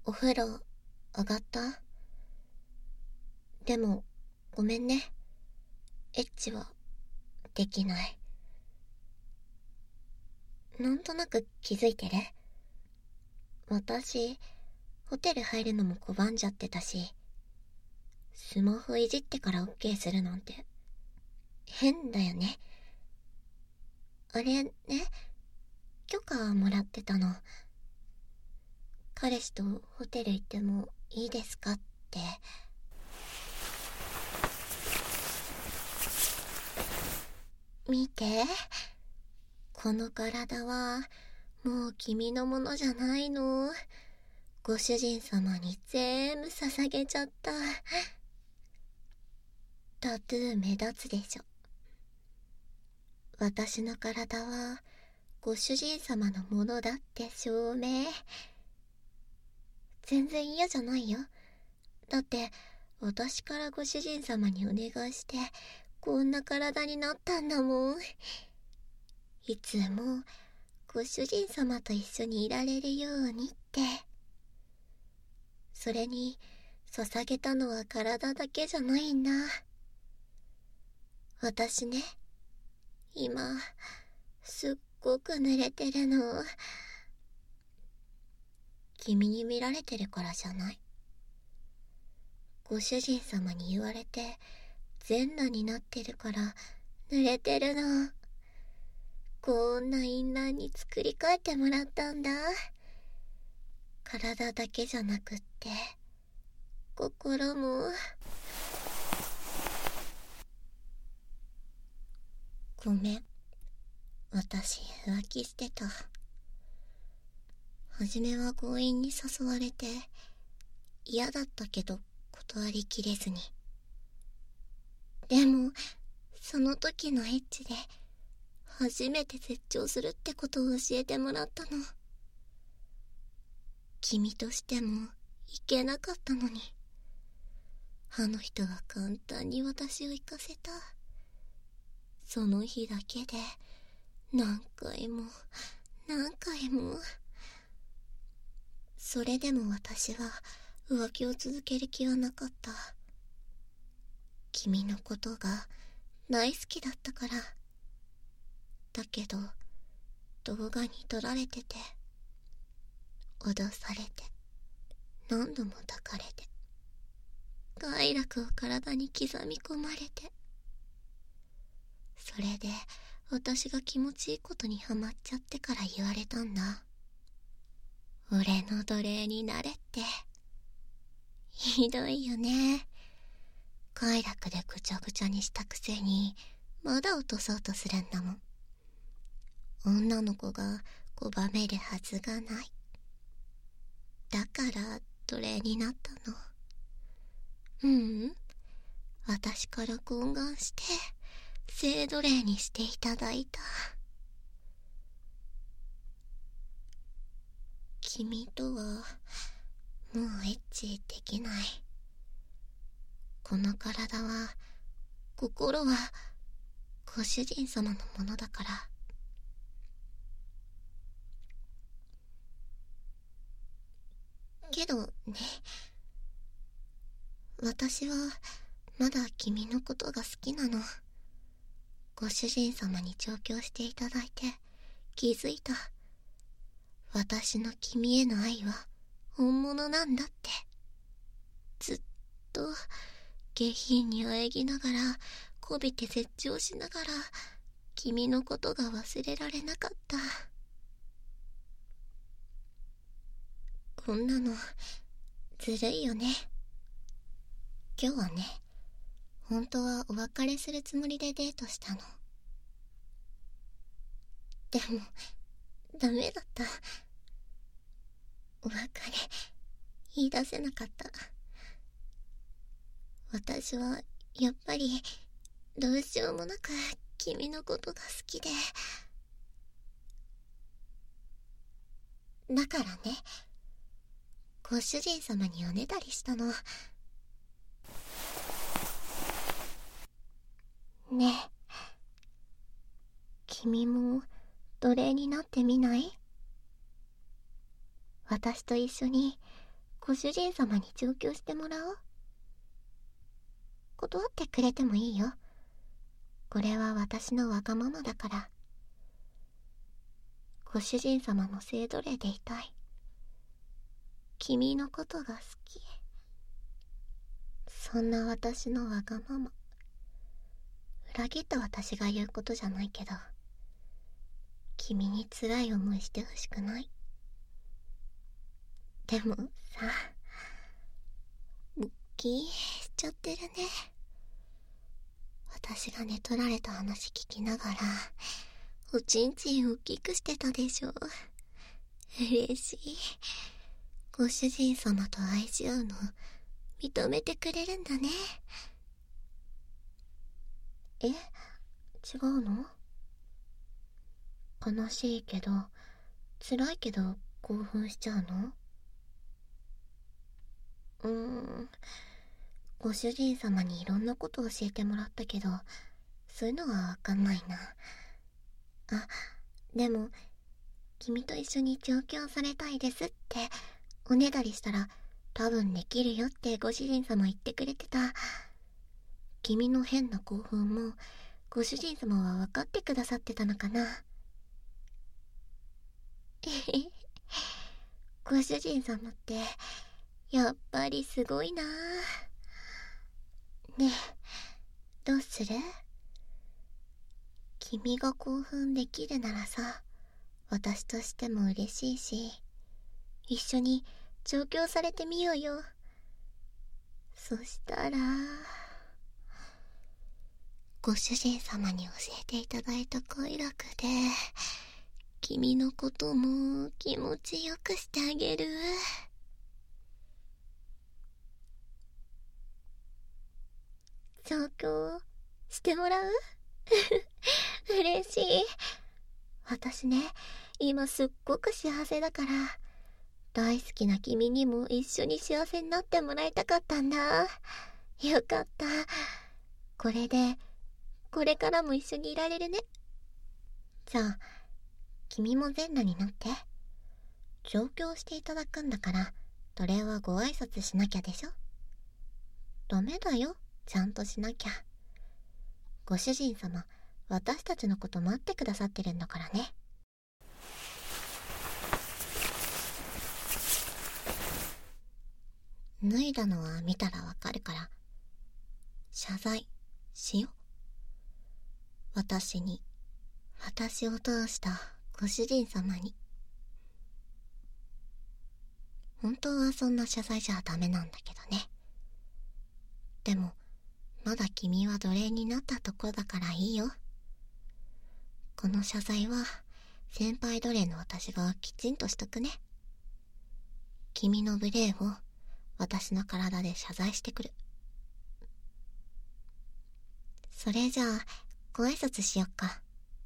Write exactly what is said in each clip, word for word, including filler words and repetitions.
お風呂上がった？でもごめんね、エッチはできない。なんとなく気づいてる？私ホテル入るのも拒んじゃってたし、スマホいじってから オーケー するなんて変だよね。あれね、許可もらってたの。彼氏とホテル行ってもいいですかって。見て、この体はもう君のものじゃないの。ご主人様に全部捧げちゃった。タトゥー目立つでしょ。私の体はご主人様のものだって証明。全然嫌じゃないよ。だって私からご主人様にお願いしてこんな体になったんだもん。いつもご主人様と一緒にいられるようにって。それに捧げたのは体だけじゃないんだ。私ね、今すっごく濡れてるの。君に見られてるからじゃない。ご主人様に言われて全裸になってるから濡れてるの。こんなインナーに作り変えてもらったんだ。体だけじゃなくって心も。ごめん、私浮気してた。初めは強引に誘われて嫌だったけど断りきれずに。でもその時のエッチで初めて絶頂するってことを教えてもらったの。君としてもいけなかったのに、あの人が簡単に私を行かせた。その日だけで何回も何回も。それでも私は浮気を続ける気はなかった。君のことが大好きだったから。だけど動画に撮られてて、脅されて、何度も抱かれて、快楽を体に刻み込まれて。それで私が気持ちいいことにハマっちゃってから言われたんだ。俺の奴隷になれって。ひどいよね。快楽でぐちゃぐちゃにしたくせにまだ落とそうとするんだもん。女の子が拒めるはずがない。だから奴隷になったの。ううん、私から懇願して性奴隷にしていただいた。君とはもうエッチできない。この体は、心はご主人様のものだから。けどね、私はまだ君のことが好きなの。ご主人様に調教していただいて気づいた。私の君への愛は本物なんだって。ずっと下品に喘ぎながら、こびて絶頂しながら君のことが忘れられなかった。こんなのずるいよね。今日はね、本当はお別れするつもりでデートしたの。でもダメだった。お別れ言い出せなかった。私はやっぱりどうしようもなく君のことが好きで。だからね、ご主人様におねだりしたの。ねえ、君も奴隷になってみない？私と一緒にご主人様に上京してもらおう。断ってくれてもいいよ。これは私のわがままだから。ご主人様の性奴隷でいたい。君のことが好き。そんな私のわがまま。裏切った私が言うことじゃないけど、君に辛い思いしてほしくない。でもさ、ムッキーしちゃってるね。私が寝取られた話聞きながら、おちんちん大きくしてたでしょ。嬉しい。ご主人様と愛し合うの認めてくれるんだね。え、違うの？悲しいけど、辛いけど興奮しちゃうの？うーん、ご主人様にいろんなことを教えてもらったけど、そういうのはわかんないな。あ、でも、君と一緒に上京されたいですっておねだりしたら多分できるよってご主人様言ってくれてた。君の変な興奮もご主人様は分かってくださってたのかな。ご主人様ってやっぱりすごいな。ねえ、どうする？君が興奮できるならさ、私としても嬉しいし、一緒に上京されてみようよ。そしたら、ご主人様に教えていただいた快楽で、君のことも気持ちよくしてあげる。上京してもらう？嬉しい。私ね、今すっごく幸せだから、大好きな君にも一緒に幸せになってもらいたかったんだ。よかった。これで、これからも一緒にいられるね。じゃあ、君も全裸になって。上京していただくんだから、それはご挨拶しなきゃでしょ。ダメだよ、ちゃんとしなきゃ。ご主人様、私たちのこと待ってくださってるんだからね。脱いだのは見たらわかるから、謝罪しよ。私に、私を通したご主人様に。本当はそんな謝罪じゃダメなんだけどね。でも、まだ君は奴隷になったところだからいいよ。この謝罪は、先輩奴隷の私がきちんとしとくね。君の無礼を、私の体で謝罪してくる。それじゃあ、ご挨拶しよっか。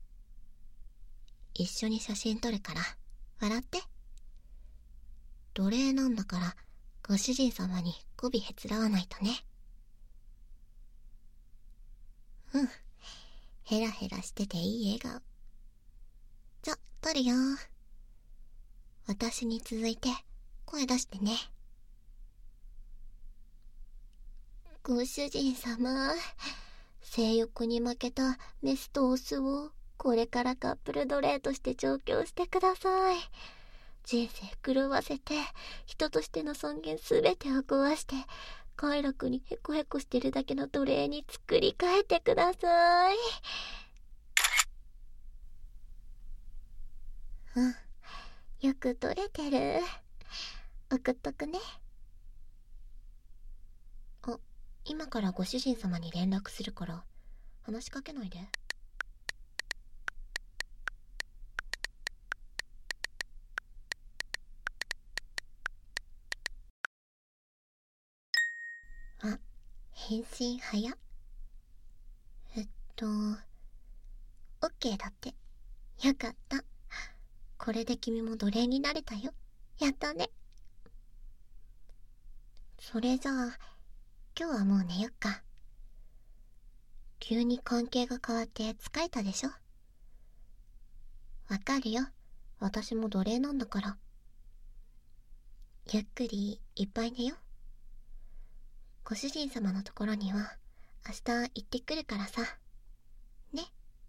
一緒に写真撮るから、笑って。奴隷なんだから、ご主人様に媚びへつらわないとね。うん。ヘラヘラしてていい笑顔。じゃ、撮るよ。私に続いて、声出してね。ご主人様、性欲に負けたメスとオスをこれからカップル奴隷として調教してください。人生狂わせて人としての尊厳すべてを壊して快楽にヘコヘコしてるだけの奴隷に作り変えてください。うん、よく撮れてる。送っとくね。あ、今からご主人様に連絡するから話しかけないで。あ、返信早っ。えっと OK だって。よかった。これで君も奴隷になれたよ。やったね。それじゃあ今日はもう寝よっか。急に関係が変わって疲れたでしょ。わかるよ。私も奴隷なんだから。 ゆっくりいっぱい寝よ。ご主人様のところには明日行ってくるからさ。ね。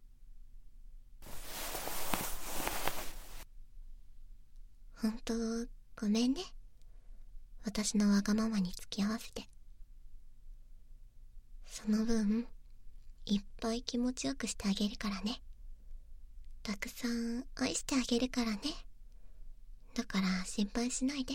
ほんとごめんね。私のわがままに付き合わせて。その分いっぱい気持ちよくしてあげるからね。たくさん愛してあげるからね。だから心配しないで。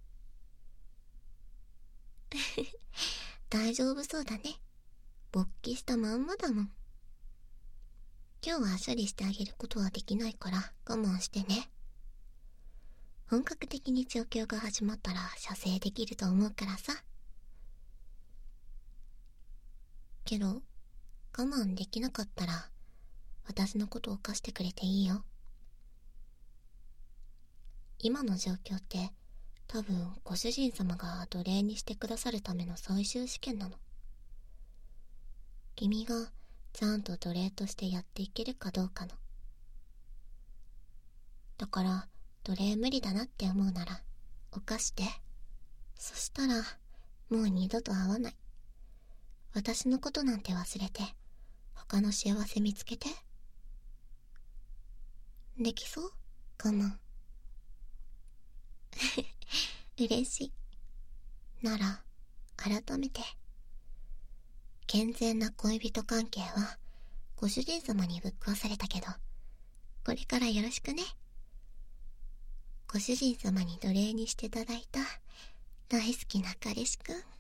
大丈夫そうだね。勃起したまんまだもん。今日は処理してあげることはできないから我慢してね。本格的に調教が始まったら射精できると思うからさ。けど我慢できなかったら私のことを犯してくれていいよ。今の状況って多分ご主人様が奴隷にしてくださるための最終試験なの。君がちゃんと奴隷としてやっていけるかどうかの。だから奴隷無理だなって思うなら犯して。そしたらもう二度と会わない。私のことなんて忘れて他の幸せ見つけて。できそう？我慢。嬉しい。なら改めて健全な恋人関係はご主人様にぶっ壊されたけど、これからよろしくね。ご主人様に奴隷にしていただいた大好きな彼氏くん。